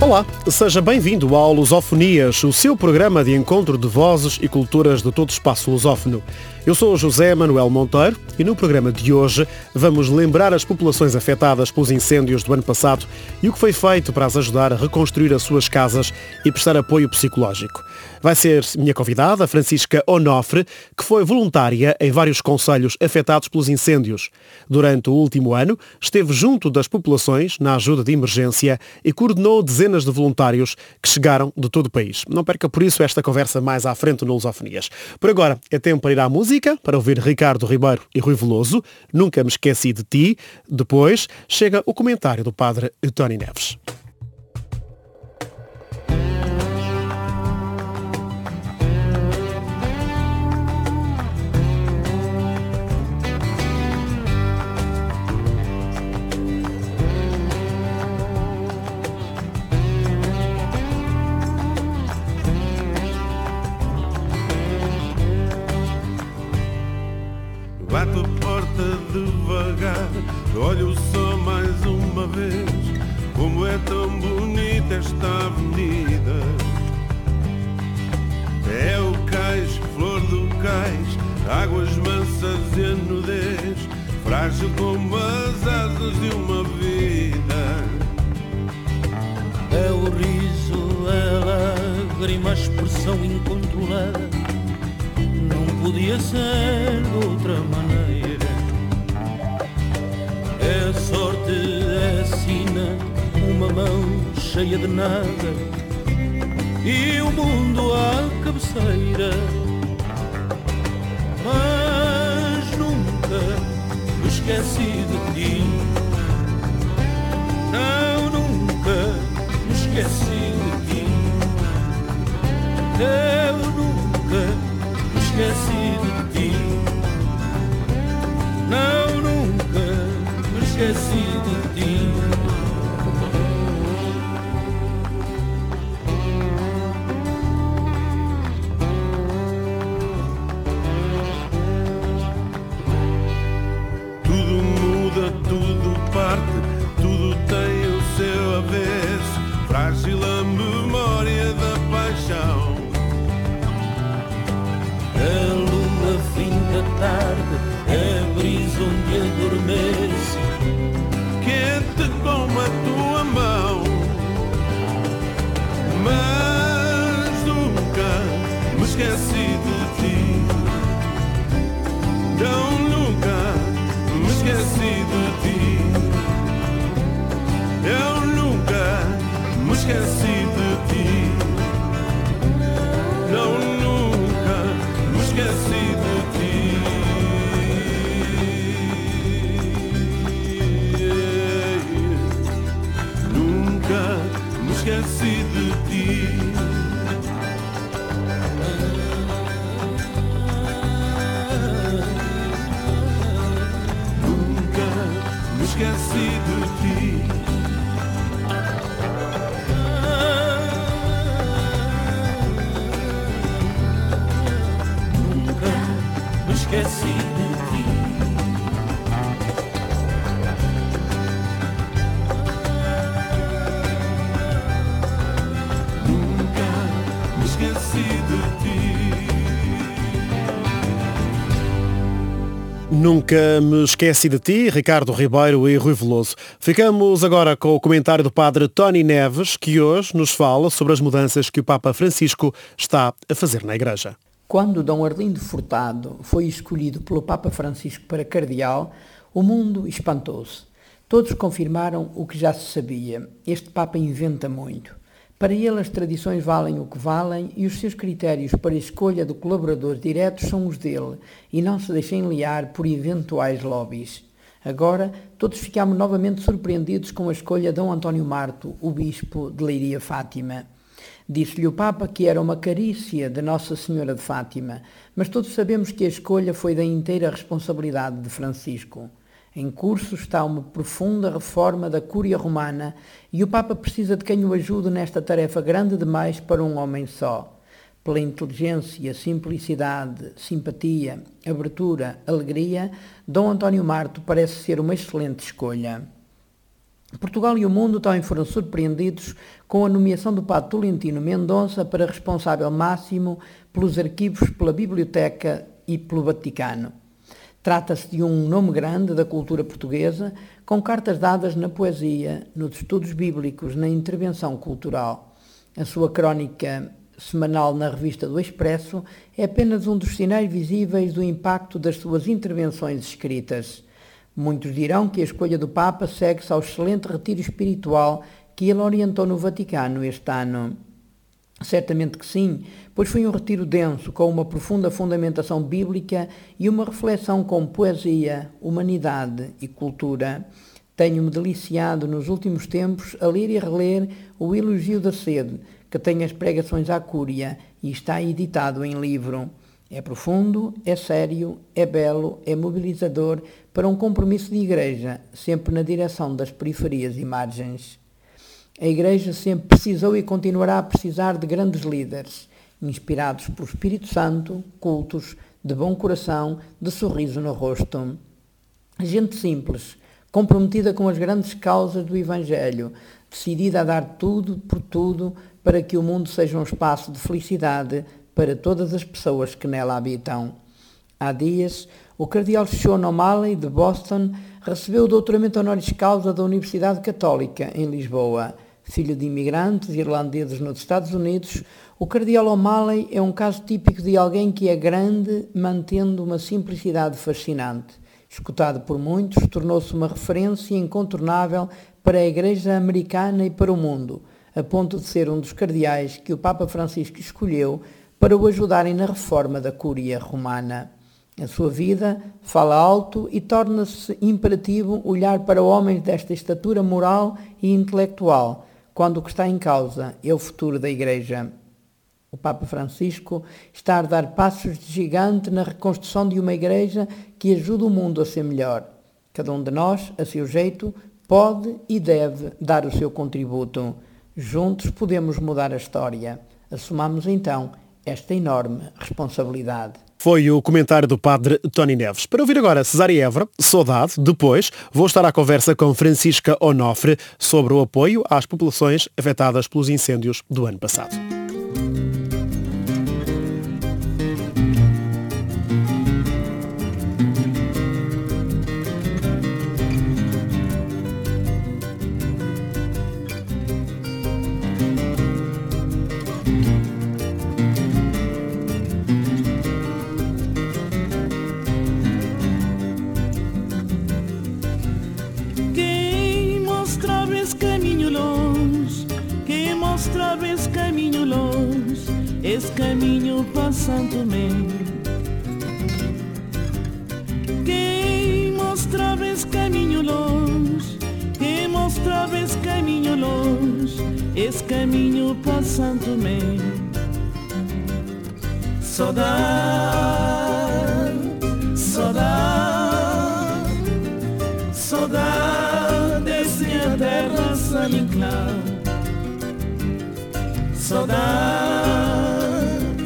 Olá, seja bem-vindo ao Lusofonias, o seu programa de encontro de vozes e culturas de todo o espaço lusófono. Eu sou o José Manuel Monteiro e no programa de hoje vamos lembrar as populações afetadas pelos incêndios do ano passado e o que foi feito para as ajudar a reconstruir as suas casas e prestar apoio psicológico. Vai ser minha convidada, Francisca Onofre, que foi voluntária em vários concelhos afetados pelos incêndios. Durante o último ano, esteve junto das populações na ajuda de emergência e coordenou dezenas de voluntários que chegaram de todo o país. Não perca por isso esta conversa mais à frente no Lusofonias. Por agora, é tempo para ir à música, para ouvir Ricardo Ribeiro e Rui Veloso, Nunca Me Esqueci de Ti. Depois chega o comentário do padre Tony Neves. Bato a porta devagar, olho só mais uma vez. Como é tão bonita esta avenida. É o cais, flor do cais, águas mansas e a nudez, frágil como as asas de uma vida. É o riso, é a lágrima, a expressão incontrolada. Não podia ser de outra maneira. É a sorte, é a sina, uma mão cheia de nada e o mundo à cabeceira. Mas nunca me esqueci de ti. Não, nunca me esqueci de ti. Eu nunca esqueci de ti. Não, nunca me esqueci de ti. Tudo muda, tudo parte, tudo tem o seu avesso. Frágil a memória da paixão. A lua fim da tarde, é brisa onde adormece, Quente como a tua mão. Mas nunca me esqueci de ti. Não, nunca me esqueci de ti. Eu nunca me esqueci de ti. Não, nunca me esqueci de ti. Nunca me esqueci de ti. Nunca me esqueci de ti. me esqueci de ti. Nunca me esqueci de ti. Nunca me esqueci de ti, Ricardo Ribeiro e Rui Veloso. Ficamos agora com o comentário do padre Tony Neves, que hoje nos fala sobre as mudanças que o Papa Francisco está a fazer na Igreja. Quando Dom Arlindo Furtado foi escolhido pelo Papa Francisco para cardeal, o mundo espantou-se. Todos confirmaram o que já se sabia. Este Papa inventa muito. Para ele as tradições valem o que valem e os seus critérios para a escolha de colaboradores diretos são os dele e não se deixem liar por eventuais lobbies. Agora, todos ficamos novamente surpreendidos com a escolha de Dom António Marto, o bispo de Leiria Fátima. Disse-lhe o Papa que era uma carícia de Nossa Senhora de Fátima, mas todos sabemos que a escolha foi da inteira responsabilidade de Francisco. Em curso está uma profunda reforma da Cúria Romana e o Papa precisa de quem o ajude nesta tarefa grande demais para um homem só. Pela inteligência, simplicidade, simpatia, abertura, alegria, Dom António Marto parece ser uma excelente escolha. Portugal e o mundo também foram surpreendidos com a nomeação do padre Tolentino Mendonça para responsável máximo pelos arquivos, pela Biblioteca e pelo Vaticano. Trata-se de um nome grande da cultura portuguesa, com cartas dadas na poesia, nos estudos bíblicos, na intervenção cultural. A sua crónica semanal na revista do Expresso é apenas um dos sinais visíveis do impacto das suas intervenções escritas. Muitos dirão que a escolha do Papa segue-se ao excelente retiro espiritual que ele orientou no Vaticano este ano. Certamente que sim, pois foi um retiro denso, com uma profunda fundamentação bíblica e uma reflexão com poesia, humanidade e cultura. Tenho-me deliciado nos últimos tempos a ler e reler o Elogio da Sede, que tem as pregações à Cúria e está editado em livro. É profundo, é sério, é belo, é mobilizador para um compromisso de Igreja, sempre na direção das periferias e margens. A Igreja sempre precisou e continuará a precisar de grandes líderes, inspirados pelo Espírito Santo, cultos, de bom coração, de sorriso no rosto. Gente simples, comprometida com as grandes causas do Evangelho, decidida a dar tudo por tudo para que o mundo seja um espaço de felicidade para todas as pessoas que nela habitam. Há dias, o cardeal Sean O'Malley, de Boston, recebeu o doutoramento honoris causa da Universidade Católica, em Lisboa. Filho de imigrantes irlandeses nos Estados Unidos, o cardeal O'Malley é um caso típico de alguém que é grande, mantendo uma simplicidade fascinante. Escutado por muitos, tornou-se uma referência incontornável para a Igreja americana e para o mundo, a ponto de ser um dos cardeais que o Papa Francisco escolheu para o ajudarem na reforma da Cúria Romana. A sua vida fala alto e torna-se imperativo olhar para homens desta estatura moral e intelectual, quando o que está em causa é o futuro da Igreja. O Papa Francisco está a dar passos de gigante na reconstrução de uma Igreja que ajuda o mundo a ser melhor. Cada um de nós, a seu jeito, pode e deve dar o seu contributo. Juntos podemos mudar a história. Assumamos então esta enorme responsabilidade. Foi o comentário do padre Tony Neves. Para ouvir agora Cesária Évora, Saudade. Depois vou estar à conversa com Francisca Onofre sobre o apoio às populações afetadas pelos incêndios do ano passado. Esse caminho para Santo Tomé. Quem mostrava esse caminho longe, quem mostrava esse caminho longe, esse caminho para Santo Tomé. Saudade, saudade, saudade desse minha terra saninclar. Saudade,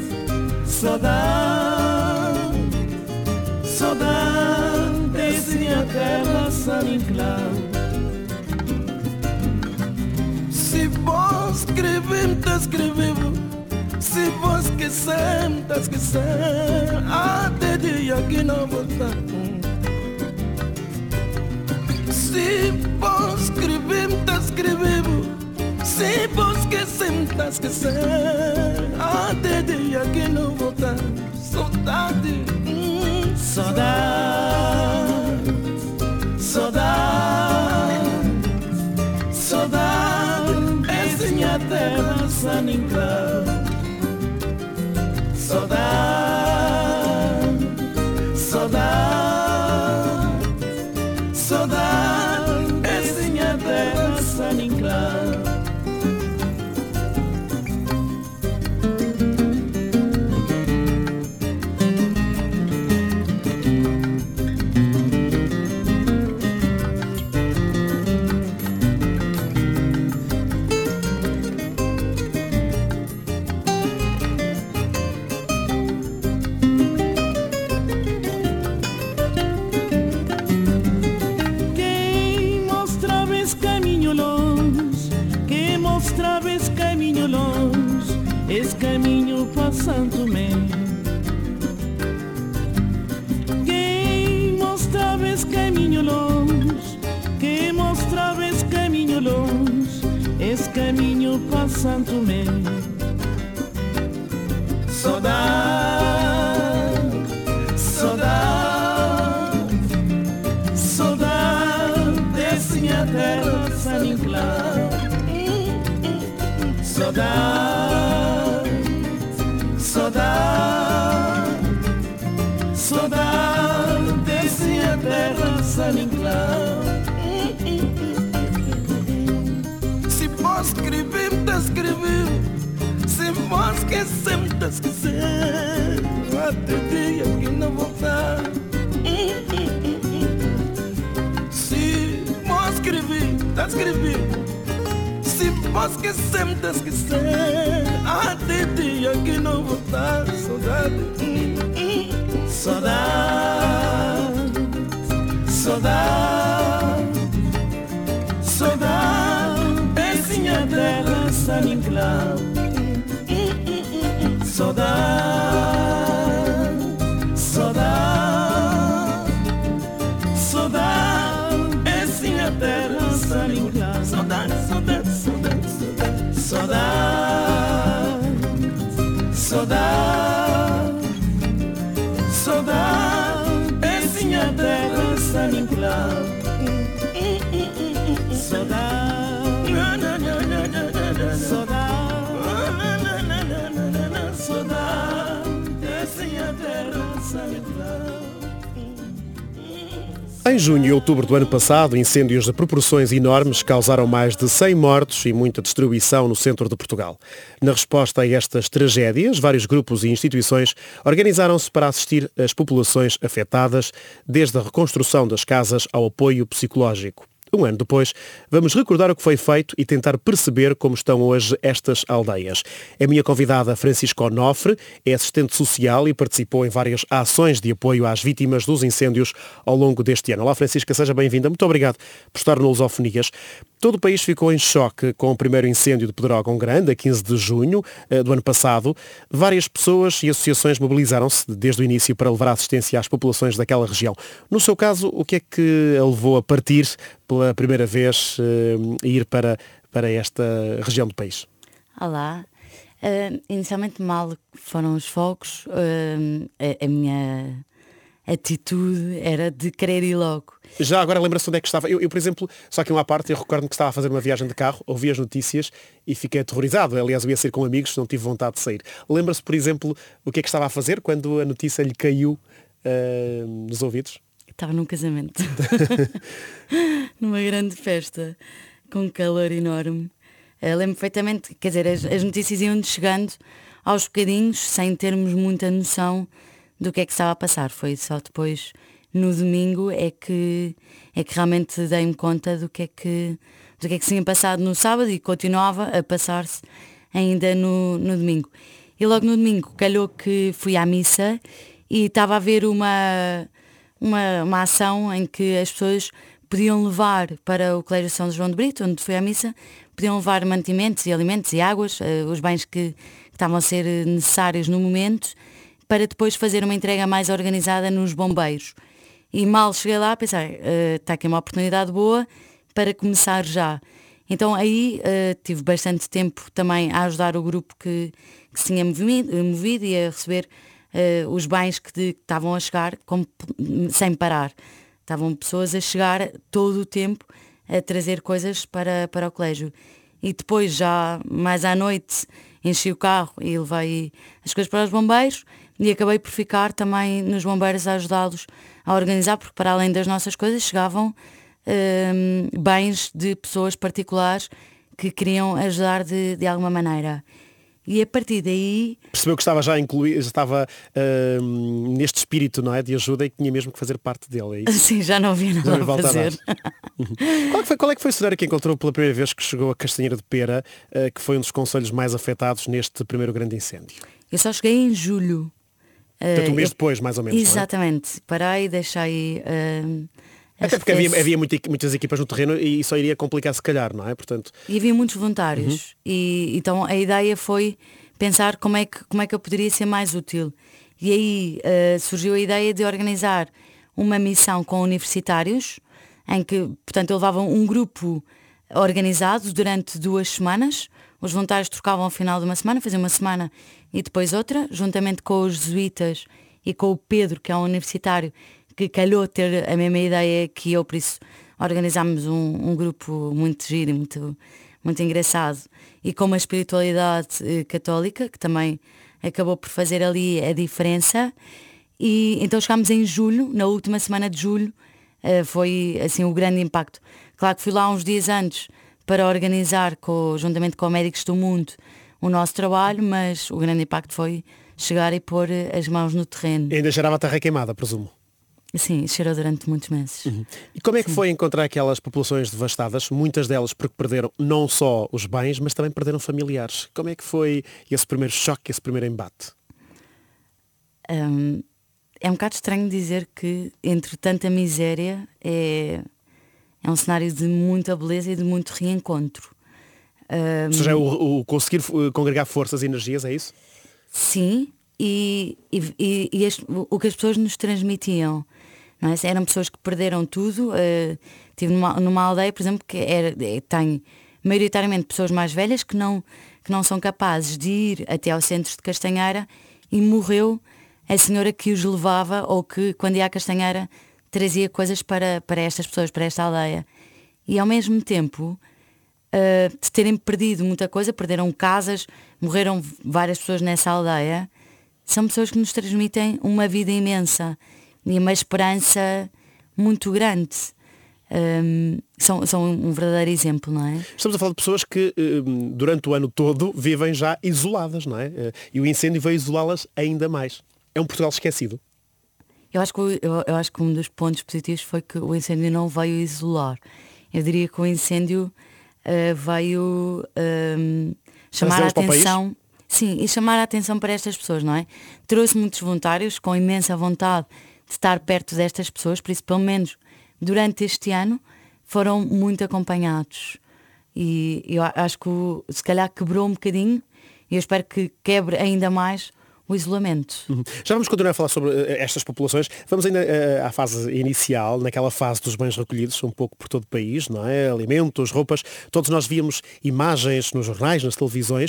saudade, saudade desse minha terra saninclar. Se vos escrever, tá escrevendo. Se vos esquecer, tá esquecer. Até dia que não voltar. Se vos escrever, tá escrevendo. Se vos esquecer, tá esquecer. Até dia que não voltar. Saudade, saudade, saudade, saudade essa minha terra saninclar. Saudade, saudade, saudade essa minha terra saninclar. mostrava esse caminho longe, esse caminho para Santo Tomé. Quem mostrava esse caminho longe, quem mostrava esse caminho longe, esse caminho para Santo Tomé. Saudade, saudade, saudade desse minha terra San Inclán. Saudade, saudade, saudade desse minha terra San Inclán. Se posso escrever, me tá escrevendo. Se posso esquecer, me tá esquecendo. Até dia que não voltar. Se posso escrever, tá escrevendo. Se posso esquecer, me tá esquecendo. Até dia que não voltar. Saudade, Saudade, saudade, saudade desse minha terra San Inclán. Saudade, saudade, saudade desse minha terra San Inclán. saudade, saudade, saudade, Saudade, saudade, saudade desse minha terra San Inclán. Saudade, saudade, saudade desse minha terra San Inclán. Em junho e outubro do ano passado, incêndios de proporções enormes causaram mais de 100 mortos e muita destruição no centro de Portugal. Na resposta a estas tragédias, vários grupos e instituições organizaram-se para assistir as populações afetadas, desde a reconstrução das casas ao apoio psicológico. Um ano depois, vamos recordar o que foi feito e tentar perceber como estão hoje estas aldeias. A minha convidada Francisca Onofre é assistente social e participou em várias ações de apoio às vítimas dos incêndios ao longo deste ano. Olá Francisca, seja bem-vinda. Muito obrigado por estar no Lusofonias. Todo o país ficou em choque com o primeiro incêndio de Pedrógão Grande, a 15 de junho do ano passado. Várias pessoas e associações mobilizaram-se desde o início para levar assistência às populações daquela região. No seu caso, o que é que a levou a partir pela primeira vez e ir para esta região do país? Olá. Inicialmente mal foram os fogos. A minha atitude era de querer ir logo. Já agora lembra-se onde é que estava? Eu, por exemplo, só que uma parte, eu recordo que estava a fazer uma viagem de carro, ouvi as notícias e fiquei aterrorizado. Aliás, eu ia sair com amigos, não tive vontade de sair. Lembra-se, por exemplo, o que é que estava a fazer quando a notícia lhe caiu nos ouvidos? Estava num casamento. Numa grande festa, com calor enorme. Lembro perfeitamente, quer dizer, as notícias iam-nos chegando aos bocadinhos, sem termos muita noção do que é que estava a passar. Foi só depois, no domingo, é que realmente dei-me conta do que é que se tinha passado no sábado e continuava a passar-se ainda no domingo. E logo no domingo calhou que fui à missa e estava a haver uma ação em que as pessoas podiam levar para o Colégio São João de Brito, onde fui à missa, podiam levar mantimentos e alimentos e águas, os bens que estavam a ser necessários no momento, para depois fazer uma entrega mais organizada nos bombeiros. E mal cheguei lá, pensei, está aqui uma oportunidade boa para começar já. Então aí tive bastante tempo também a ajudar o grupo que se tinha movido e a receber os bens que estavam a chegar sem parar. Estavam pessoas a chegar todo o tempo a trazer coisas para o colégio. E depois, já mais à noite, enchi o carro e levei as coisas para os bombeiros e acabei por ficar também nos bombeiros a ajudá-los a organizar, porque para além das nossas coisas chegavam bens de pessoas particulares que queriam ajudar de alguma maneira. E a partir daí... Percebeu que estava já incluído, estava neste espírito, não é, de ajuda e que tinha mesmo que fazer parte dele. É isso? Sim, já não havia nada a fazer. Qual é que foi a cenário que encontrou pela primeira vez que chegou a Castanheira de Pera, que foi um dos concelhos mais afetados neste primeiro grande incêndio? Eu só cheguei em julho. Portanto, um mês depois, mais ou menos. Exatamente. Não é? Parei, deixei Até porque havia muitas equipas no terreno e só iria complicar se calhar, não é? Portanto... E havia muitos voluntários. E então a ideia foi pensar como é que eu poderia ser mais útil. E aí surgiu a ideia de organizar uma missão com universitários, em que, portanto, eu levava um grupo organizado durante 2 semanas. Os voluntários trocavam ao final de uma semana, faziam uma semana e depois outra, juntamente com os jesuítas e com o Pedro, que é um universitário, que calhou ter a mesma ideia que eu, por isso organizámos um grupo muito giro, muito engraçado, e com uma espiritualidade católica, que também acabou por fazer ali a diferença. E então chegámos em julho, na última semana de julho, foi assim o grande impacto. Claro que fui lá uns dias antes para organizar, juntamente com Médicos do Mundo, o nosso trabalho, mas o grande impacto foi chegar e pôr as mãos no terreno. E ainda cheirava a terra queimada, presumo. Sim, cheirou durante muitos meses. E como é que foi encontrar aquelas populações devastadas, muitas delas porque perderam não só os bens, mas também perderam familiares? Como é que foi esse primeiro choque, esse primeiro embate? É um bocado estranho dizer que entre tanta miséria é um cenário de muita beleza e de muito reencontro. Ou seja, é o conseguir congregar forças e energias, é isso? Sim, o que as pessoas nos transmitiam, não é? Eram pessoas que perderam tudo. Estive numa aldeia, por exemplo, que tem maioritariamente pessoas mais velhas que não são capazes de ir até ao centro de Castanheira, e morreu a senhora que os levava, ou que quando ia à Castanheira trazia coisas para estas pessoas, para esta aldeia. E ao mesmo tempo de terem perdido muita coisa, perderam casas, morreram várias pessoas nessa aldeia, são pessoas que nos transmitem uma vida imensa e uma esperança muito grande. São um verdadeiro exemplo, não é? Estamos a falar de pessoas que durante o ano todo vivem já isoladas, não é? E o incêndio veio isolá-las ainda mais. É um Portugal esquecido. Eu acho que um dos pontos positivos foi que o incêndio não veio isolar. Eu diria que o incêndio veio chamar a atenção. Sim, e chamar a atenção para estas pessoas, não é? Trouxe muitos voluntários com imensa vontade de estar perto destas pessoas, por isso, pelo menos durante este ano, foram muito acompanhados. E eu acho que se calhar quebrou um bocadinho, e eu espero que quebre ainda mais o isolamento. Já vamos continuar a falar sobre estas populações. Vamos ainda à fase inicial, naquela fase dos bens recolhidos, um pouco por todo o país, não é? Alimentos, roupas. Todos nós víamos imagens nos jornais, nas televisões,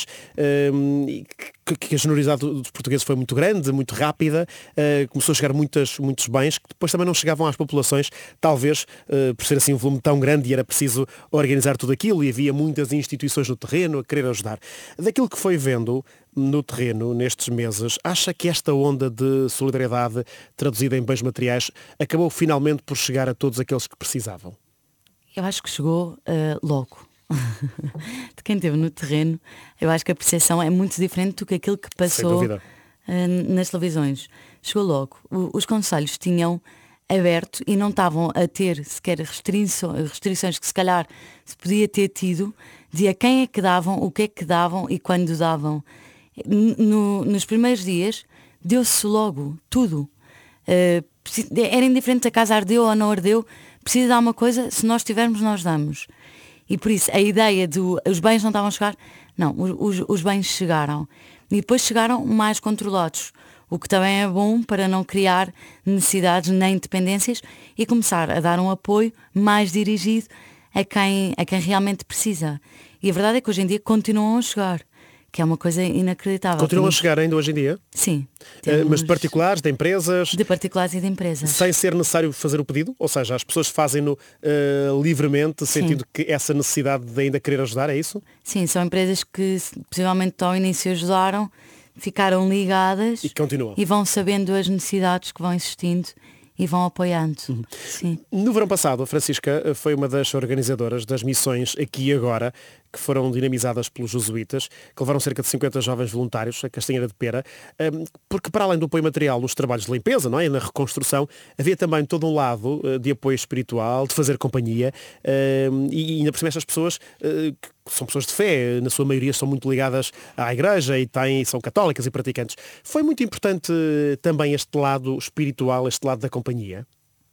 que a generosidade dos portugueses foi muito grande, muito rápida. Começou a chegar muitos bens que depois também não chegavam às populações, talvez por ser assim um volume tão grande e era preciso organizar tudo aquilo, e havia muitas instituições no terreno a querer ajudar. Daquilo que foi vendo no terreno nestes meses, acha que esta onda de solidariedade traduzida em bens materiais acabou finalmente por chegar a todos aqueles que precisavam? Eu acho que chegou logo. De quem esteve no terreno, eu acho que a percepção é muito diferente do que aquilo que passou nas televisões. Chegou logo. Os concelhos tinham aberto e não estavam a ter sequer restrições que se calhar se podia ter tido de a quem é que davam, o que é que davam e quando davam. Nos primeiros dias deu-se logo tudo. Era indiferente se a casa ardeu ou não ardeu, precisa dar uma coisa, se nós tivermos nós damos. E por isso a ideia de os bens não estavam a chegar, não, os bens chegaram. E depois chegaram mais controlados, o que também é bom para não criar necessidades nem dependências e começar a dar um apoio mais dirigido a quem realmente precisa. E a verdade é que hoje em dia continuam a chegar, que é uma coisa inacreditável. Continuam a chegar ainda hoje em dia? Sim. Mas de particulares, de empresas? De particulares e de empresas. Sem ser necessário fazer o pedido? Ou seja, as pessoas fazem-no livremente, sentindo que essa necessidade de ainda querer ajudar, é isso? Sim, são empresas que possivelmente ao início ajudaram, ficaram ligadas e continuam. E vão sabendo as necessidades que vão existindo e vão apoiando. Sim. No verão passado, a Francisca foi uma das organizadoras das missões Aqui e Agora, que foram dinamizadas pelos jesuítas, que levaram cerca de 50 jovens voluntários a Castanheira de Pera, porque para além do apoio material nos trabalhos de limpeza, não é? E na reconstrução, havia também todo um lado de apoio espiritual, de fazer companhia, e ainda por cima estas pessoas, que são pessoas de fé, na sua maioria são muito ligadas à igreja e são católicas e praticantes. Foi muito importante também este lado espiritual, este lado da companhia?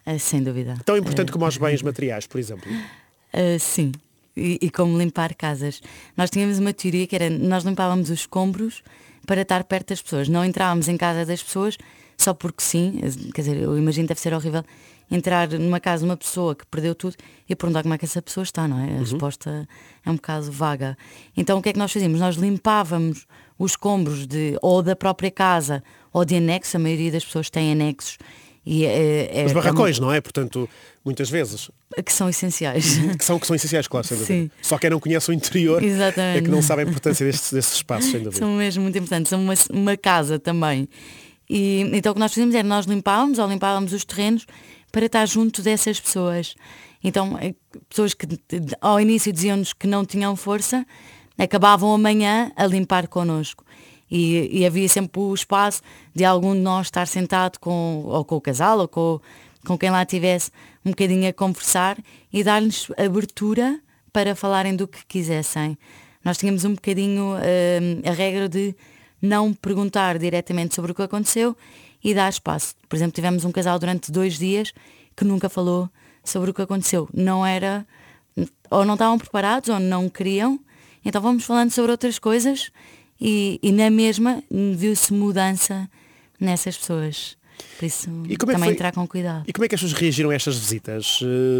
Sem dúvida. Tão importante como os bens materiais, por exemplo. Sim. E como limpar casas. Nós tínhamos uma teoria que era, nós limpávamos os escombros para estar perto das pessoas. Não entrávamos em casa das pessoas só porque sim. Quer dizer, eu imagino que deve ser horrível entrar numa casa de uma pessoa que perdeu tudo e perguntar como é que essa pessoa está, não é? A resposta é um bocado vaga. Então o que é que nós fazíamos? Nós limpávamos os escombros ou da própria casa ou de anexos. A maioria das pessoas tem anexos. E os barracões, não é? Portanto, muitas vezes. Que são essenciais. Que são essenciais, claro, sem dúvida. Sim. Só quem não conhece o interior Exatamente. é que não sabe a importância desses espaços, sem dúvida. São mesmo muito importantes. São uma casa também. E então o que nós fazíamos era, nós limpávamos os terrenos para estar junto dessas pessoas. Então, pessoas que ao início diziam-nos que não tinham força, acabavam amanhã a limpar connosco. E havia sempre o espaço de algum de nós estar sentado ou com o casal ou com quem lá estivesse um bocadinho a conversar e dar-lhes abertura para falarem do que quisessem. Nós tínhamos um bocadinho a regra de não perguntar diretamente sobre o que aconteceu e dar espaço. Por exemplo, tivemos um casal durante 2 dias que nunca falou sobre o que aconteceu. Não era, ou não estavam preparados ou não queriam, então vamos falando sobre outras coisas. E na mesma viu-se mudança nessas pessoas. Por isso também entrar com cuidado. E como é que as pessoas reagiram a estas visitas?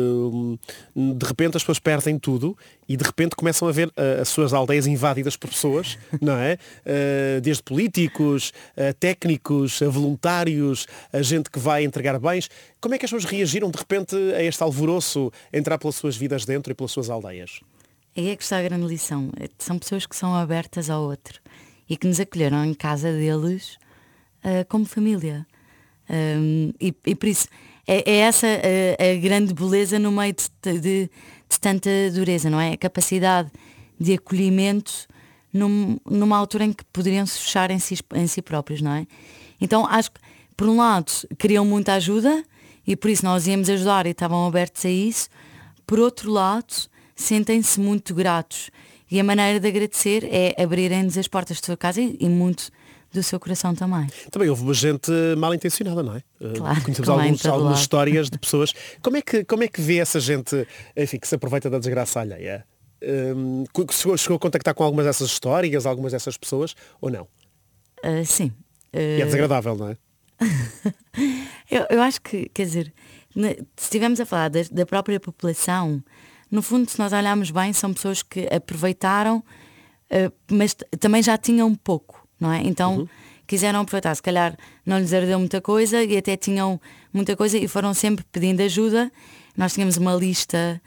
De repente as pessoas perdem tudo e de repente começam a ver as suas aldeias invadidas por pessoas, não é? Desde políticos, a técnicos, a voluntários, a gente que vai entregar bens. Como é que as pessoas reagiram de repente a este alvoroço entrar pelas suas vidas dentro e pelas suas aldeias? Aí é que está a grande lição. São pessoas que são abertas ao outro e que nos acolheram em casa deles como família. E por isso é essa a grande beleza no meio de tanta dureza, não é? A capacidade de acolhimento numa altura em que poderiam se fechar em si próprios, não é? Então acho que, por um lado, queriam muita ajuda e por isso nós íamos ajudar e estavam abertos a isso. Por outro lado, sentem-se muito gratos e a maneira de agradecer é abrirem-nos as portas da sua casa e muito do seu coração também. Também houve uma gente mal intencionada, não é? Claro, conhecemos algumas histórias de pessoas. Como é que vê essa gente, enfim, que se aproveita da desgraça alheia? Chegou a contactar com algumas dessas histórias, algumas dessas pessoas, ou não? Sim. E é desagradável, não é? eu acho que, quer dizer, se estivermos a falar da própria população, no fundo, se nós olharmos bem, são pessoas que aproveitaram, mas também já tinham pouco, não é? Então quiseram aproveitar, se calhar não lhes ardeu muita coisa e até tinham muita coisa e foram sempre pedindo ajuda. Nós tínhamos uma lista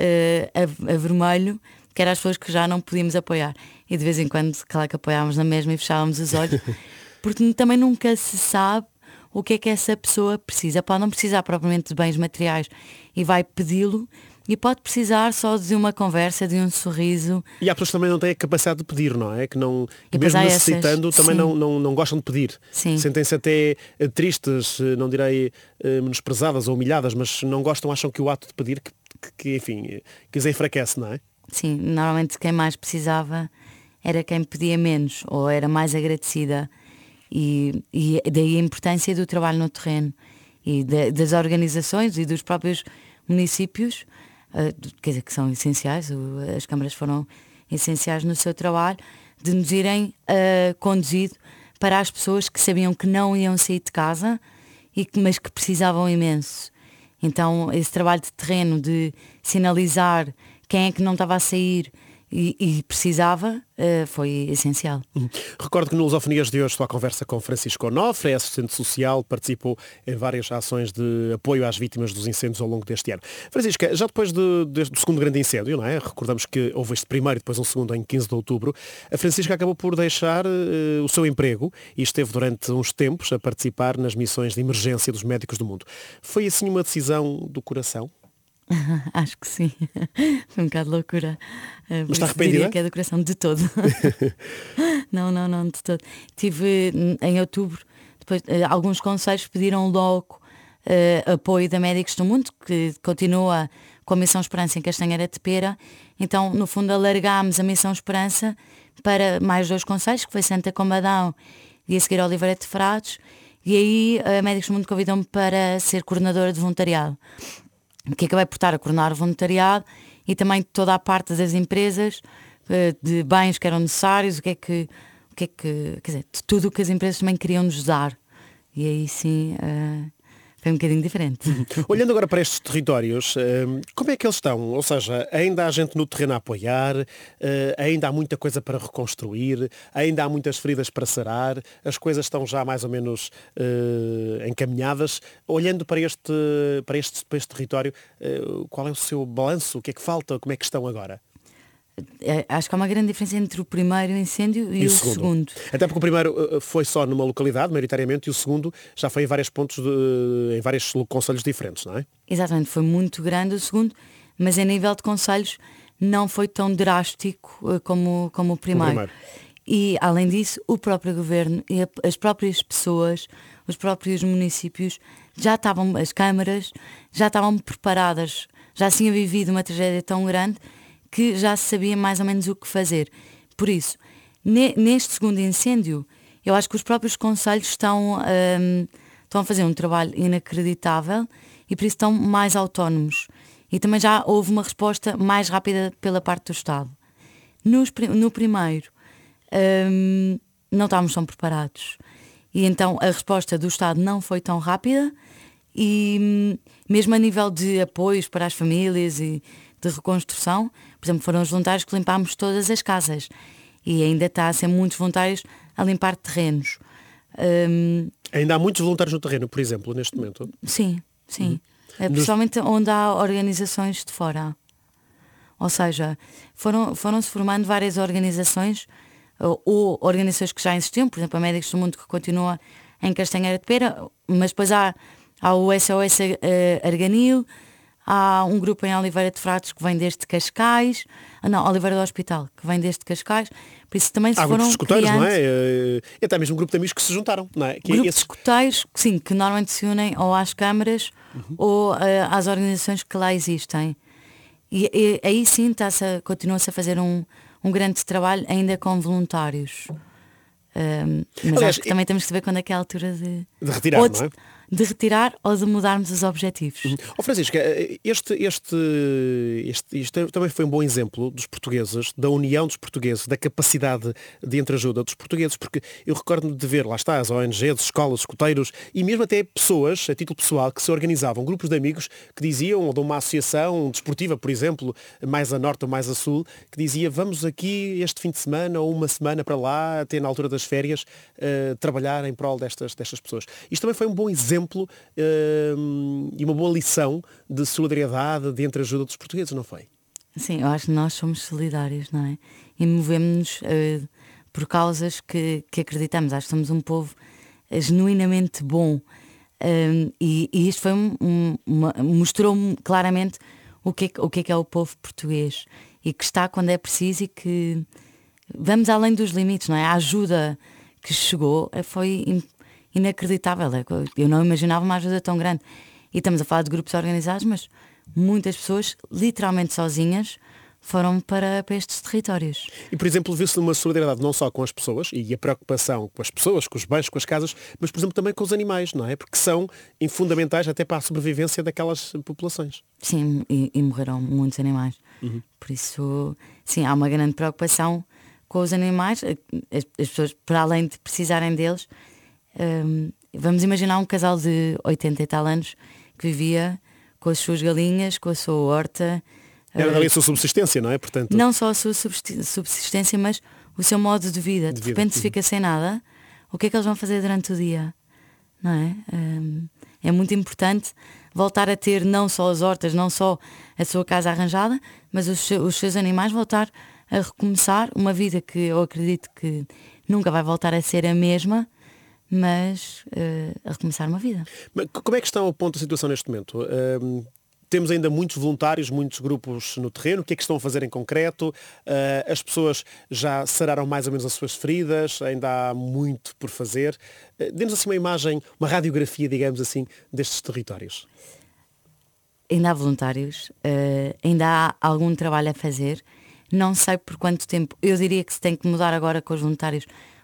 a vermelho, que eram as pessoas que já não podíamos apoiar. E de vez em quando, claro que apoiávamos na mesma e fechávamos os olhos, porque também nunca se sabe o que é que essa pessoa precisa. Pode não precisar propriamente de bens materiais e vai pedi-lo, e pode precisar só de uma conversa, de um sorriso. E há pessoas que também não têm a capacidade de pedir, não é? Que mesmo necessitando, também não gostam de pedir. Sim. Sentem-se até tristes, não direi menosprezadas ou humilhadas, mas não gostam, acham que o ato de pedir, que enfim, que os enfraquece, não é? Sim, normalmente quem mais precisava era quem pedia menos, ou era mais agradecida. E daí a importância do trabalho no terreno, e das organizações e dos próprios municípios, quer dizer, que são essenciais. As câmaras foram essenciais no seu trabalho, de nos irem conduzido para as pessoas que sabiam que não iam sair de casa, mas que precisavam imenso. Então esse trabalho de terreno, de sinalizar quem é que não estava a sair e precisava, foi essencial. Recordo que no Lusofonias de hoje estou à conversa com Francisco Onofre, é assistente social, participou em várias ações de apoio às vítimas dos incêndios ao longo deste ano. Francisca, já depois do segundo grande incêndio, não é? Recordamos que houve este primeiro e depois um segundo em 15 de outubro, a Francisca acabou por deixar o seu emprego e esteve durante uns tempos a participar nas missões de emergência dos médicos do mundo. Foi assim uma decisão do coração? Acho que sim. Foi um bocado loucura. Mas está arrependida? Diria que é do coração de todo. Não, de todo. Tive em outubro, depois alguns conselhos pediram logo apoio da Médicos do Mundo, que continua com a Missão Esperança em Castanheira de Pera. Então, no fundo, alargámos a Missão Esperança para mais 2 conselhos, que foi Santa Combadão e a seguir Oliveira de Frades. E aí a Médicos do Mundo convidou-me para ser coordenadora de voluntariado, que acabei por estar a coordenar o voluntariado e também toda a parte das empresas, de bens que eram necessários, quer dizer, de tudo o que as empresas também queriam nos dar. E aí sim, foi um bocadinho diferente. Olhando agora para estes territórios, como é que eles estão? Ou seja, ainda há gente no terreno a apoiar, ainda há muita coisa para reconstruir, ainda há muitas feridas para sarar, as coisas estão já mais ou menos encaminhadas. Olhando para este território, qual é o seu balanço? O que é que falta? Como é que estão agora? Acho que há uma grande diferença entre o primeiro incêndio e o segundo. Até porque o primeiro foi só numa localidade, maioritariamente, e o segundo já foi em vários pontos, em vários concelhos diferentes, não é? Exatamente, foi muito grande o segundo, mas a nível de concelhos não foi tão drástico como o primeiro. E, além disso, o próprio governo e as próprias pessoas, os próprios municípios, as câmaras, já estavam preparadas, já tinham vivido uma tragédia tão grande que já se sabia mais ou menos o que fazer. Por isso, neste segundo incêndio, eu acho que os próprios concelhos estão a fazer um trabalho inacreditável e por isso estão mais autónomos. E também já houve uma resposta mais rápida pela parte do Estado. No primeiro, não estávamos tão preparados. E então a resposta do Estado não foi tão rápida e mesmo a nível de apoios para as famílias e de reconstrução, por exemplo, foram os voluntários que limpámos todas as casas e ainda está a ser muitos voluntários a limpar terrenos. Ainda há muitos voluntários no terreno, por exemplo, neste momento? Sim. Principalmente onde há organizações de fora. Ou seja, foram-se formando várias organizações ou organizações que já existiam, por exemplo, a Médicos do Mundo, que continua em Castanheira de Pera, mas depois há o SOS Arganil. Há um grupo em Oliveira de Frades que vem desde Cascais, Oliveira do Hospital, que vem desde Cascais, por isso também se foram escuteiros, criando... não é? E até mesmo um grupo de amigos que se juntaram, não é? Grupos de escuteiros, sim, que normalmente se unem ou às câmaras ou às organizações que lá existem. E aí sim continua-se a fazer um grande trabalho ainda com voluntários. Mas aliás, acho que também temos que ver quando é que é a altura de retirar, não é? De retirar ou de mudarmos os objetivos. Francisco, este também foi um bom exemplo dos portugueses, da união dos portugueses, da capacidade de entreajuda dos portugueses, porque eu recordo-me de ver, lá está, as ONGs, as escolas, escuteiros e mesmo até pessoas, a título pessoal, que se organizavam, grupos de amigos que diziam, ou de uma associação desportiva, por exemplo, mais a norte ou mais a sul, que dizia, vamos aqui este fim de semana ou uma semana para lá, até na altura das férias, trabalhar em prol destas pessoas. Isto também foi um bom exemplo e uma boa lição de solidariedade, de entreajuda dos portugueses, não foi? Sim, eu acho que nós somos solidários, não é? E movemos-nos por causas que acreditamos. Acho que somos um povo genuinamente bom. E isto foi mostrou-me claramente o que é o povo português. E que está quando é preciso e que vamos além dos limites, não é? A ajuda que chegou foi inacreditável. Eu não imaginava uma ajuda tão grande. E estamos a falar de grupos organizados, mas muitas pessoas, literalmente sozinhas, foram para estes territórios. E, por exemplo, viu-se uma solidariedade não só com as pessoas e a preocupação com as pessoas, com os bens, com as casas, mas, por exemplo, também com os animais, não é? Porque são fundamentais até para a sobrevivência daquelas populações. Sim, e morreram muitos animais. Por isso, sim, há uma grande preocupação com os animais. As pessoas, para além de precisarem deles, vamos imaginar um casal de 80 e tal anos que vivia com as suas galinhas, com a sua horta. Era ali a sua subsistência, não é? Portanto... Não só a sua subsistência, mas o seu modo de vida. De repente se fica sem nada, o que é que eles vão fazer durante o dia? Não é? É muito importante voltar a ter não só as hortas, não só a sua casa arranjada, mas os seus animais voltar a recomeçar uma vida que eu acredito que nunca vai voltar a ser a mesma, mas a recomeçar uma vida. Mas como é que está o ponto da situação neste momento? Temos ainda muitos voluntários, muitos grupos no terreno. O que é que estão a fazer em concreto? As pessoas já sararam mais ou menos as suas feridas? Ainda há muito por fazer? Dê-nos assim uma imagem, uma radiografia, digamos assim, destes territórios. Ainda há voluntários, ainda há algum trabalho a fazer. Não sei por quanto tempo. Eu diria que se tem que mudar agora com os voluntários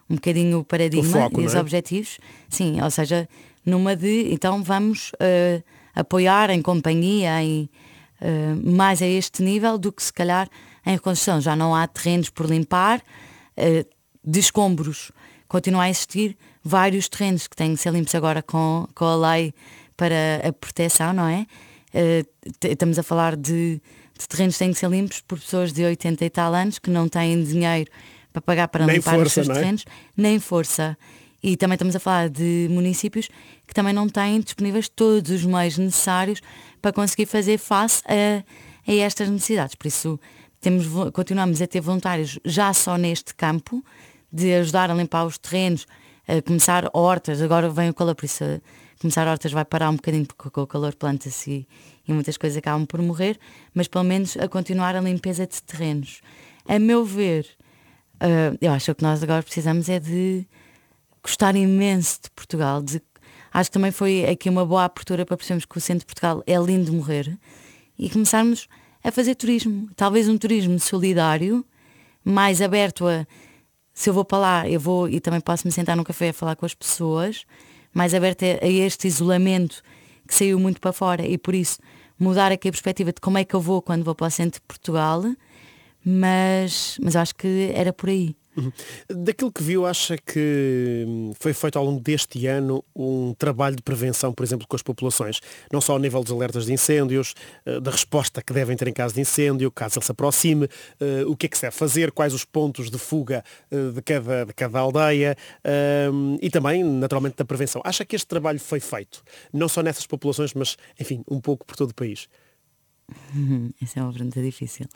um bocadinho o paradigma foco, e os não é? objetivos. Sim, ou seja, numa de, então vamos apoiar em companhia, mais a este nível do que se calhar em reconstrução. Já não há terrenos por limpar, de escombros. Continua a existir vários terrenos que têm que ser limpos agora com a lei para a proteção, não é? Estamos a falar de terrenos que têm que ser limpos por pessoas de 80 e tal anos que não têm dinheiro para pagar para Nem limpar força, os seus não é? terrenos, nem força. E também estamos a falar de municípios que também não têm disponíveis todos os meios necessários para conseguir fazer face a estas necessidades. Por isso continuamos a ter voluntários já só neste campo, de ajudar a limpar os terrenos, a começar hortas. Agora vem o calor, por isso começar hortas vai parar um bocadinho, porque com o calor planta-se e muitas coisas acabam por morrer, mas pelo menos a continuar a limpeza de terrenos. A meu ver, eu acho que o que nós agora precisamos é de gostar imenso de Portugal. Acho que também foi aqui uma boa abertura para percebermos que o centro de Portugal é lindo de morrer e começarmos a fazer turismo. Talvez um turismo solidário, mais aberto a... Se eu vou para lá, eu vou e também posso me sentar num café a falar com as pessoas, mais aberto a este isolamento que saiu muito para fora e por isso mudar aqui a perspectiva de como é que eu vou quando vou para o centro de Portugal, mas eu acho que era por aí. Daquilo que viu, acha que foi feito ao longo deste ano um trabalho de prevenção, por exemplo, com as populações, não só ao nível dos alertas de incêndios, da resposta que devem ter em caso de incêndio, caso ele se aproxime, o que é que se deve fazer, quais os pontos de fuga de cada aldeia e também, naturalmente, da prevenção. Acha que este trabalho foi feito, não só nessas populações, mas, enfim, um pouco por todo o país? Essa é uma pergunta difícil.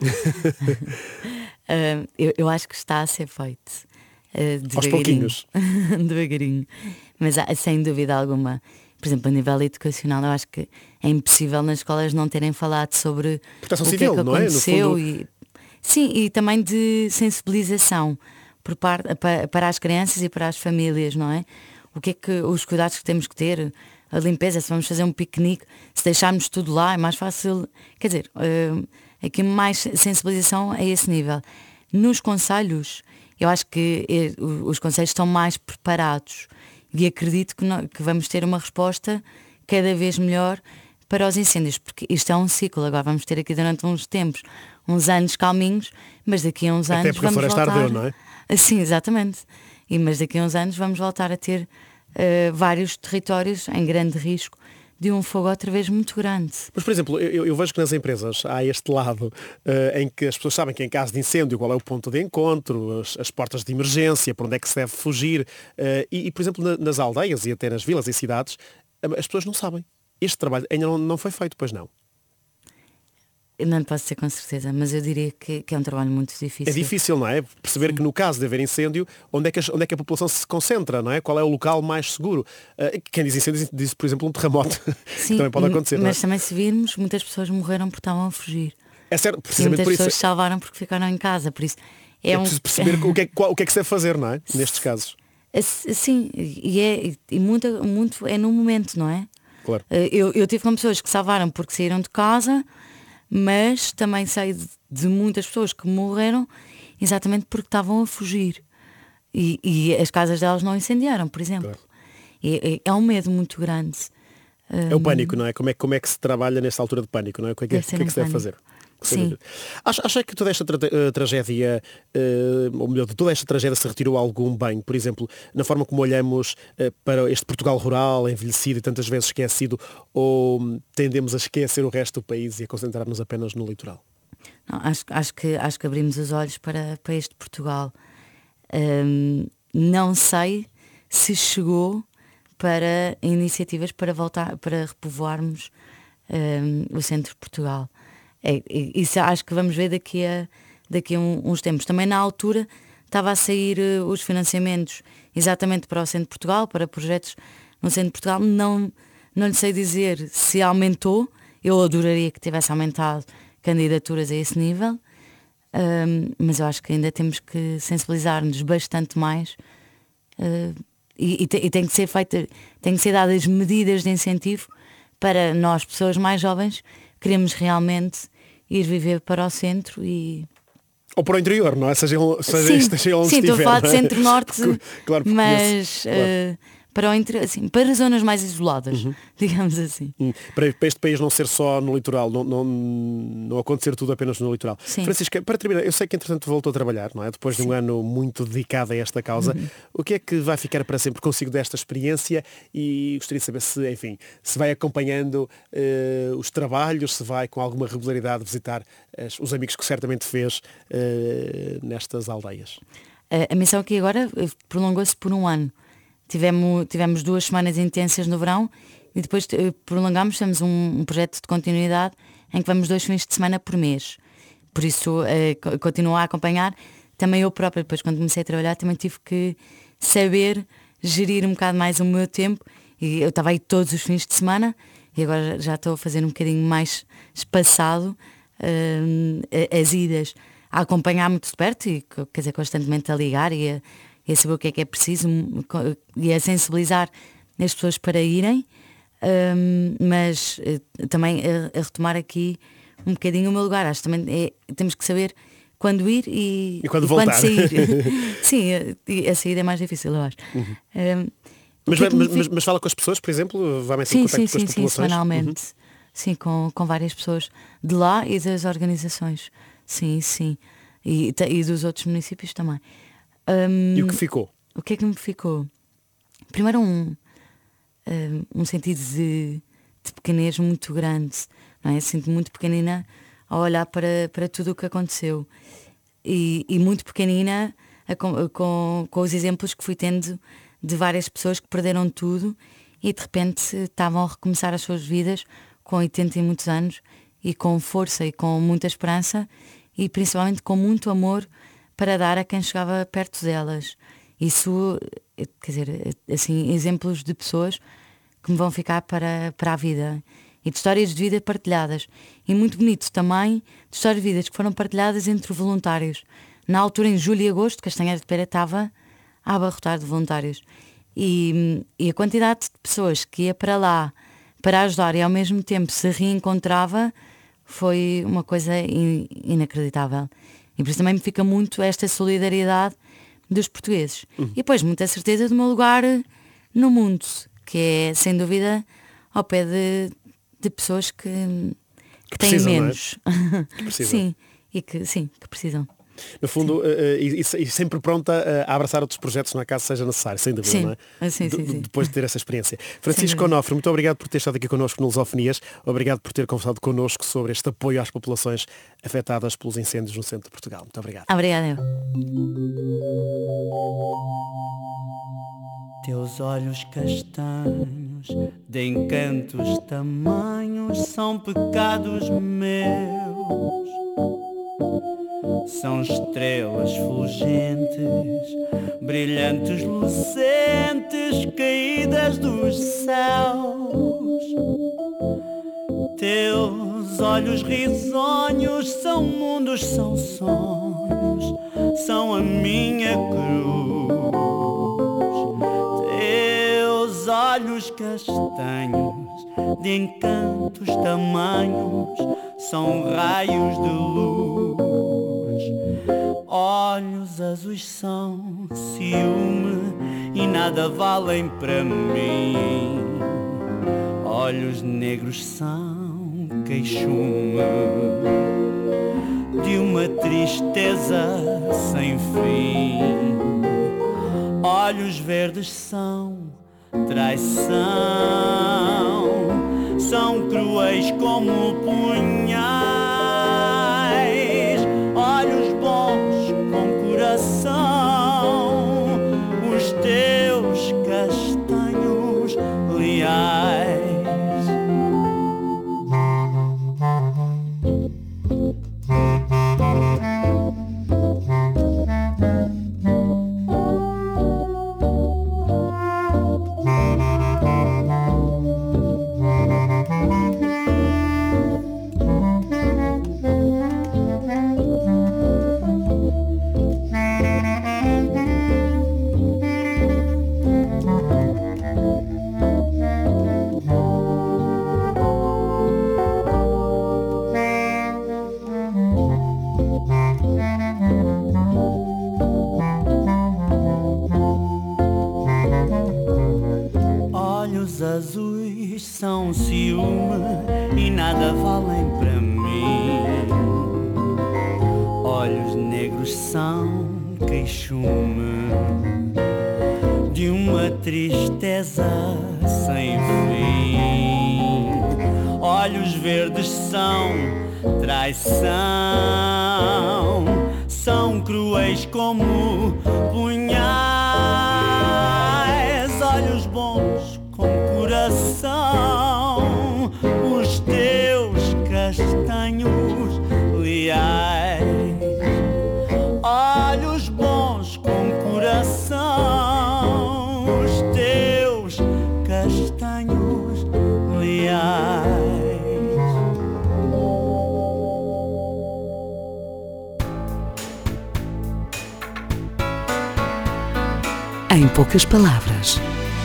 Eu acho que está a ser feito aos pouquinhos. Devagarinho. Mas sem dúvida alguma, por exemplo, a nível educacional, eu acho que é impossível nas escolas não terem falado sobre Proteção o civil, que não é? aconteceu. No fundo... Sim, e também de sensibilização para as crianças e para as famílias, não é? O que é que os cuidados que temos que ter, a limpeza, se vamos fazer um piquenique, se deixarmos tudo lá, é mais fácil. Quer dizer, aqui mais sensibilização a esse nível. Nos concelhos, eu acho que os concelhos estão mais preparados e acredito que vamos ter uma resposta cada vez melhor para os incêndios, porque isto é um ciclo. Agora vamos ter aqui durante uns tempos, uns anos calminhos, mas daqui a uns anos vamos voltar... ardeu, não é? Sim, exatamente. Mas daqui a uns anos vamos voltar a ter vários territórios em grande risco de um fogo outra vez muito grande. Mas, por exemplo, eu vejo que nas empresas há este lado em que as pessoas sabem que em caso de incêndio qual é o ponto de encontro, as portas de emergência, por onde é que se deve fugir. E, por exemplo, nas aldeias e até nas vilas e cidades, as pessoas não sabem. Este trabalho ainda não foi feito, pois não? Eu não posso dizer com certeza, mas eu diria que é um trabalho muito difícil. É difícil, não é? Perceber que no caso de haver incêndio, onde é que a população se concentra, não é? Qual é o local mais seguro? Quem diz incêndio diz, por exemplo, um terremoto. Sim, também pode acontecer, mas não é? também se virmos, muitas pessoas morreram porque estavam a fugir. É certo, E precisamente muitas por isso. pessoas se salvaram porque ficaram em casa, por isso É preciso perceber o que é que se deve fazer, não é? Nestes casos. Sim, e muito é no momento, não é? Claro. Eu tive com pessoas que salvaram porque saíram de casa, mas também sei de muitas pessoas que morreram exatamente porque estavam a fugir. E as casas delas não incendiaram, por exemplo. Claro. É um medo muito grande. É o pânico, não é? Como é que se trabalha nesta altura de pânico, não é? O que é que se deve fazer? Sim. Acha que toda esta tragédia, ou melhor, de toda esta tragédia se retirou algum bem, por exemplo, na forma como olhamos para este Portugal rural, envelhecido e tantas vezes esquecido, ou tendemos a esquecer o resto do país e a concentrar-nos apenas no litoral? Não, acho que abrimos os olhos para este Portugal. Não sei se chegou para iniciativas para voltar, para repovoarmos o centro de Portugal. Isso acho que vamos ver daqui a uns tempos. Também na altura estava a sair os financiamentos exatamente para o centro de Portugal, para projetos no centro de Portugal. Não lhe sei dizer se aumentou. Eu adoraria que tivesse aumentado candidaturas a esse nível, mas eu acho que ainda temos que sensibilizar-nos bastante mais e tem que ser feita, tem que ser dadas medidas de incentivo para nós, pessoas mais jovens, queremos realmente ir viver para o centro e Ou para o interior, não é? Seja onde sim, estiver. estou a falar de centro-norte, claro, mas claro. Para o interior, assim, para zonas mais isoladas, digamos assim. Para este país não ser só no litoral, não acontecer tudo apenas no litoral. Sim. Francisca, para terminar, eu sei que entretanto voltou a trabalhar, não é? Depois de um ano muito dedicado a esta causa, o que é que vai ficar para sempre consigo desta experiência? E gostaria de saber se, enfim, se vai acompanhando os trabalhos, se vai com alguma regularidade visitar os amigos que certamente fez nestas aldeias. A missão aqui agora prolongou-se por um ano. Tivemos 2 semanas intensas no verão e depois prolongámos, temos um projeto de continuidade em que vamos 2 fins de semana por mês. Por isso continuo a acompanhar. Também eu própria, depois quando comecei a trabalhar, também tive que saber gerir um bocado mais o meu tempo. E eu estava aí todos os fins de semana e agora já estou a fazer um bocadinho mais espaçado as idas, a acompanhar muito de perto e, quer dizer, constantemente a ligar e a saber o que é preciso e a sensibilizar as pessoas para irem, mas também a retomar aqui um bocadinho o meu lugar. Acho que também temos que saber quando ir e quando voltar. Quando sair. Sim, a saída é mais difícil, eu acho. Mas fala com as pessoas, por exemplo, vai meter em contacto com as populações? Sim, semanalmente. Sim, com várias pessoas de lá e das organizações. Sim. E dos outros municípios também. E o que ficou? O que é que me ficou? Primeiro um sentido de pequenez muito grande, não é? Sinto muito pequenina ao olhar para tudo o que aconteceu e muito pequenina com os exemplos que fui tendo de várias pessoas que perderam tudo e de repente estavam a recomeçar as suas vidas com 80 e muitos anos e com força e com muita esperança e principalmente com muito amor para dar a quem chegava perto delas. Isso, quer dizer, assim, exemplos de pessoas que me vão ficar para a vida. E de histórias de vida partilhadas. E muito bonito também de histórias de vidas que foram partilhadas entre voluntários. Na altura, em julho e agosto, Castanheira de Pera estava a abarrotar de voluntários. E a quantidade de pessoas que ia para lá para ajudar e ao mesmo tempo se reencontrava foi uma coisa inacreditável. E por isso também me fica muito esta solidariedade dos portugueses. E depois muita certeza do meu lugar no mundo, que é, sem dúvida, ao pé de pessoas que têm precisam, menos. Não é? Que precisam. que precisam. No fundo, e sempre pronta a abraçar outros projetos, não é, caso seja necessário, sem dúvida, não é? Sim. Depois de ter essa experiência. Francisco Onofre, muito obrigado por ter estado aqui connosco no Lusofonias, obrigado por ter conversado connosco sobre este apoio às populações afetadas pelos incêndios no centro de Portugal. Muito obrigado. Obrigada. Teus olhos castanhos, de encantos tamanhos, são pecados meus. São estrelas fulgentes, brilhantes, lucentes, caídas dos céus. Teus olhos risonhos são mundos, são sonhos, são a minha cruz. Teus olhos castanhos, de encantos tamanhos, são raios de luz. Olhos azuis são ciúme e nada valem para mim. Olhos negros são queixume de uma tristeza sem fim. Olhos verdes são traição, são cruéis como punhais. Olhos bons com coração, os teus castanhos leais. verdes são ciúme e nada valem para mim. Olhos negros são queixume de uma tristeza sem fim. Olhos verdes são traição, são cruéis como punhais. Olhos bons com coração, os teus castanhos leais. Olhos bons com coração, os teus castanhos leais. Em poucas palavras.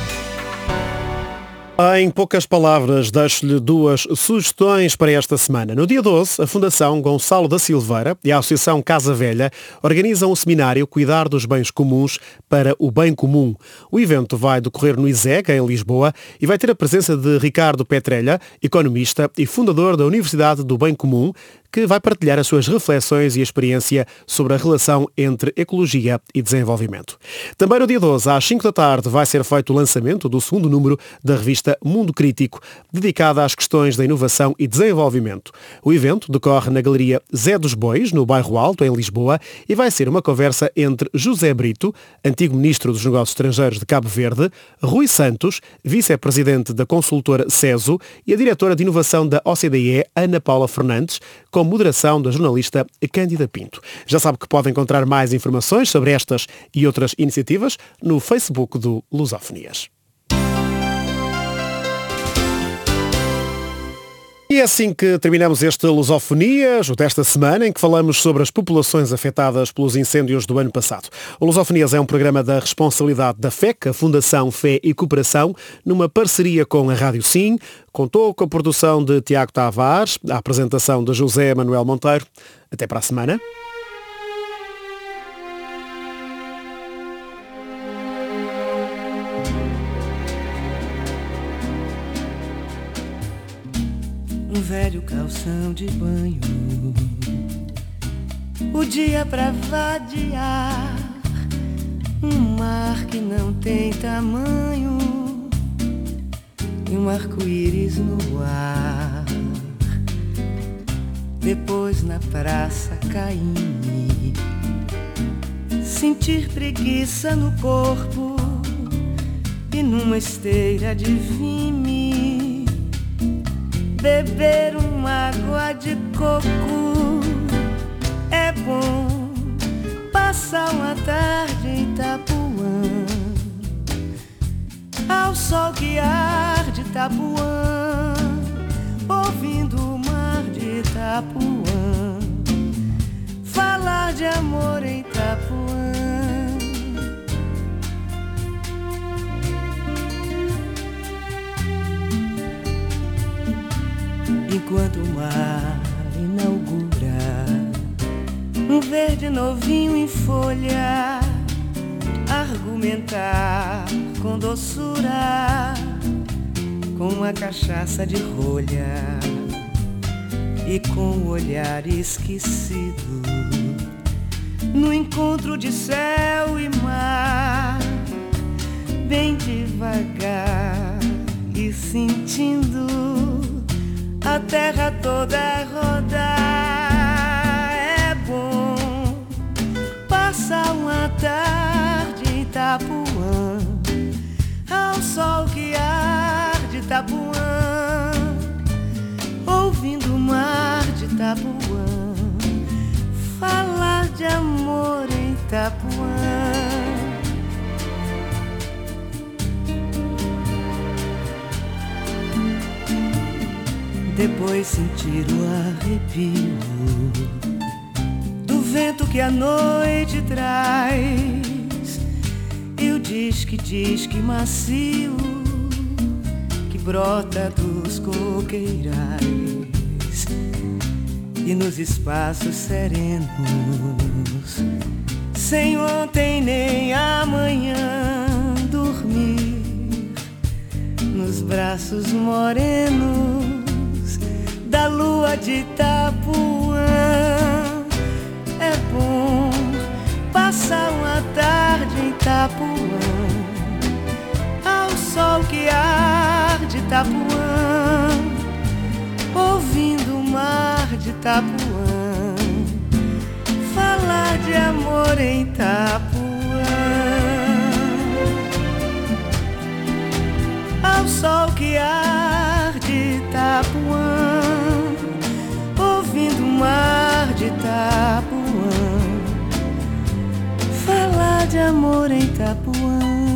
Em poucas palavras, deixo-lhe duas sugestões para esta semana. No dia 12, a Fundação Gonçalo da Silveira e a Associação Casa Velha organizam o seminário Cuidar dos Bens Comuns para o Bem Comum. O evento vai decorrer no ISEG, em Lisboa, e vai ter a presença de Ricardo Petrelha, economista e fundador da Universidade do Bem Comum, que vai partilhar as suas reflexões e experiência sobre a relação entre ecologia e desenvolvimento. Também no dia 12, às 5 da tarde, vai ser feito o lançamento do segundo número da revista Mundo Crítico, dedicada às questões da inovação e desenvolvimento. O evento decorre na Galeria Zé dos Bois, no Bairro Alto, em Lisboa, e vai ser uma conversa entre José Brito, antigo Ministro dos Negócios Estrangeiros de Cabo Verde, Rui Santos, Vice-Presidente da consultora CESO, e a Diretora de Inovação da OCDE, Ana Paula Fernandes, com moderação da jornalista Cândida Pinto. Já sabe que pode encontrar mais informações sobre estas e outras iniciativas no Facebook do Lusofonias. E é assim que terminamos este Lusofonias, o desta semana, em que falamos sobre as populações afetadas pelos incêndios do ano passado. O Lusofonias é um programa da responsabilidade da FEC, a Fundação Fé e Cooperação, numa parceria com a Rádio Sim. Contou com a produção de Tiago Tavares, a apresentação de José Manuel Monteiro. Até para a semana. Um velho calção de banho, o dia pra vadiar, um mar que não tem tamanho e um arco-íris no ar. Depois na praça Caíme, sentir preguiça no corpo e numa esteira de vime beber uma água de coco. É bom passar uma tarde em Itapuã, ao sol que arde Itapuã, ouvindo o mar de Itapuã, falar de amor em Itapuã. Enquanto o mar inaugura um verde novinho em folha, argumentar com doçura, com uma cachaça de rolha e com o olhar esquecido, no encontro de céu e mar, bem devagar e sentindo a terra toda rodar. É bom passar uma tarde em Itapuã, ao sol que arde Itapuã, ouvindo o mar de Itapuã, falar de amor em Itapuã. Depois sentir o arrepio do vento que a noite traz, e o disque macio que brota dos coqueirais, e nos espaços serenos, sem ontem nem amanhã, dormir nos braços braços morenos da lua de Itapuã. É bom passar uma tarde em Itapuã, ao sol que arde Itapuã, ouvindo o mar de Itapuã, falar de amor em Itapuã. Ao sol que arde Itapuã, ouvindo o mar de Itapuã, falar de amor em Itapuã.